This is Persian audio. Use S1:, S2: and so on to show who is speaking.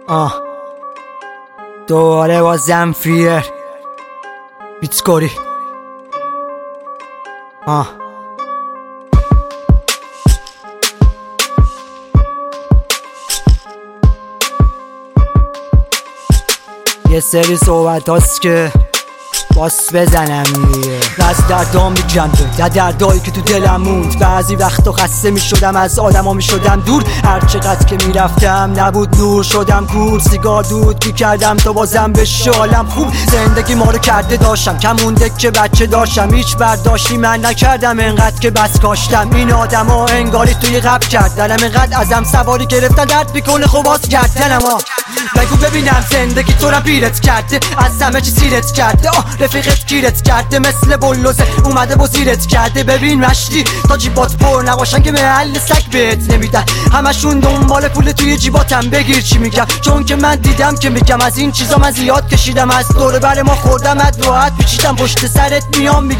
S1: دوباره با زنفیر بیتسکوری یه سری صحبت هاست که باس بزنم دیگه. از دردام میگم در دردایی که تو دلم موند. بعضی وقتا خسته میشدم از آدما میشدم دور. هر چقدر که میرفتم نبود نور، شدم کور. سیگار دود میکردم تا بازم به شالم خوب. زندگی ما رو کرده داشتم کم مونده که بچه داشتم. هیچ برداشتی من نکردم انقدر که بس کاشتم. این آدما انگاری توی قبل کردنم، انقدر ازم سواری گرفتن درد میکنه خب باز کردنم. بگو ببینم زندگی تو رو پیرت کرده، از همه چی سیرت کرده. رفیقت گیرت کرده مثل بلوزه اومده بزیرت کرده. ببین مشتی تا جیبات پر نباشن که محل سگ بهت نمیدن. همشون دنبال پول توی جیباتم. بگیر چی میگم، چون که من دیدم که میگم از این چیزا من زیاد کشیدم. از دور بر ما خوردم ادوات پیچیدم پشت سرت میام